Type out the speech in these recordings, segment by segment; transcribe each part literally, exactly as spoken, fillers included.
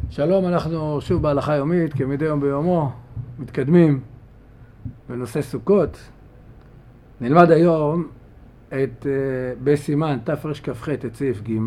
שלום, אנחנו שוב בהלכה יומית, כמדי יום ביומו, מתקדמים בנושא סוכות. נלמד היום את בסימן תרכ"ח את סעיף ג'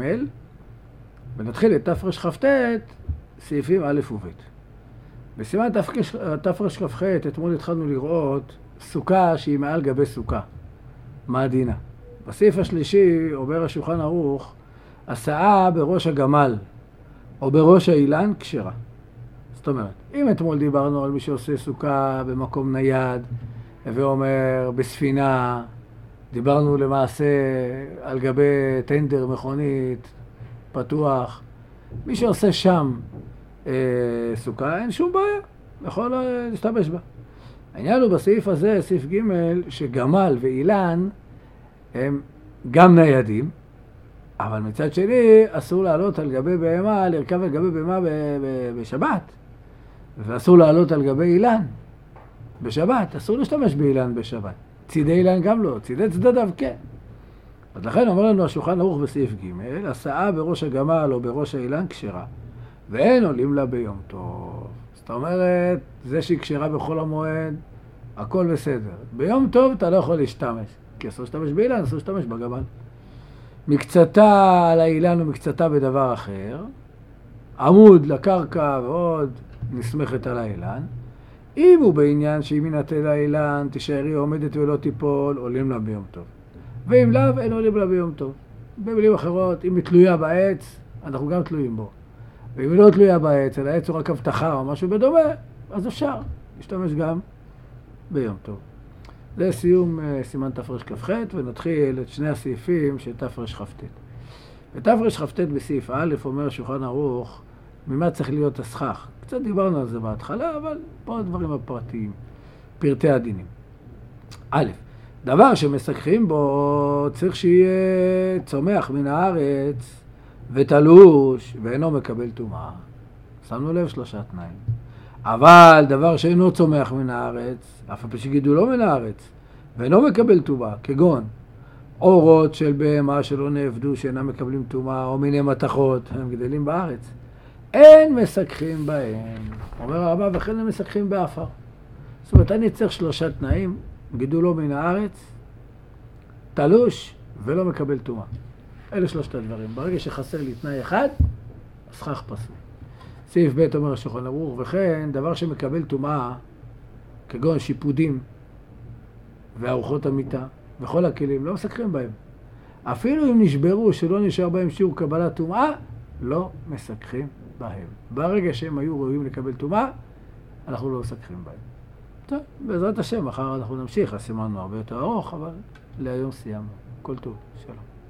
ונתחיל את תרכ"ט סעיפים א' וב'. בסימן תרכ"ח אתמול התחלנו לראות סוכה שהיא מעל גבי סוכה. מה הדינה? בסעיף השלישי אומר השולחן ערוך, הסעה בראש הגמל או בראש האילן כשרה. זאת אומרת, אם אתמול דיברנו על מי שעושה סוכה במקום נייד, ואומר בספינה, דיברנו למעשה על גבי טנדר, מכונית, פתוח, מי שעושה שם אה, סוכה, אין שום בעיה, יכול להשתמש בה. העניין הוא בסעיף הזה, סעיף ג', שגמל ואילן הם גם ניידים, אבל מצד שני אסור לעלות על גבי בהמה, לרכב על גבי בהמה בשבת, ואסור לעלות על גבי אילן בשבת, אסור להשתמש באילן בשבת. צידי אילן גם לא, צידי צדדיו כן. אז לכן אומר לנו השולחן ערוך בסעיף ג', הסעה בראש הגמל או בראש האילן כשרה, ואין עולים לה ביום טוב. זאת אומרת, זה שהיא כשרה בכל המועד, הכל בסדר. ביום טוב אתה לא יכול להשתמש, כי אסור להשתמש באילן, אסור להשתמש בגמל. מקצתה על האילן ומקצתה בדבר אחר, עמוד לקרקע ועוד נסמכת על האילן. אם הוא בעניין שאם ינטל האילן תישארי עומדת ולא תיפול, עולים לה ביום טוב. ואם לאו, אין עולים לה ביום טוב. במילים אחרות, אם היא תלויה בעץ, אנחנו גם תלויים בו. ואם היא לא תלויה בעץ, אלא העץ הוא רק הבטחה או משהו בדומה, אז אפשר להשתמש גם ביום טוב. זה סיום סימן תרכ"ח, ונתחיל את שני הסעיפים של תרכ"ט. בתרכ"ט בסעיף א' אומר שולחן ערוך, ממה צריך להיות הסכך. קצת דיברנו על זה בהתחלה, אבל פה הדברים הפרטיים, פרטי הדינים. א', דבר שמסככים בו צריך שיהיה צומח מן הארץ ותלוש ואינו מקבל טומאה. שמנו לב שלושה תנאים. אבל דבר שאינו צומח מן הארץ, אף פעם שגידולו מן הארץ, ואינו מקבל טומאה, כגון אורות של בהמה שלא נעבדו שאינם מקבלים טומאה, או מיני מתכות, הם גדלים בארץ. אין מסככים בהם. אומר הרב, וכן הם מסככים באפר. זאת אומרת, אני צריך שלושה תנאים, גידולו מן הארץ, תלוש ולא מקבל טומאה. אלה שלושת הדברים. ברגע שחסר לי תנאי אחד, הסכך פסול. סעיף ב' אומר השולחן ערוך, וכן דבר שמקבל טומאה, כגון שיפודים וארוחות המיטה וכל הכלים, לא מסככים בהם. אפילו אם נשברו שלא נשאר בהם שיעור קבלת טומאה, לא מסככים בהם. ברגע שהם היו ראויים לקבל טומאה, אנחנו לא מסככים בהם. טוב, בעזרת השם, מחר אנחנו נמשיך, הסימן הרבה יותר ארוך, אבל להיום סיימנו. כל טוב, שלום.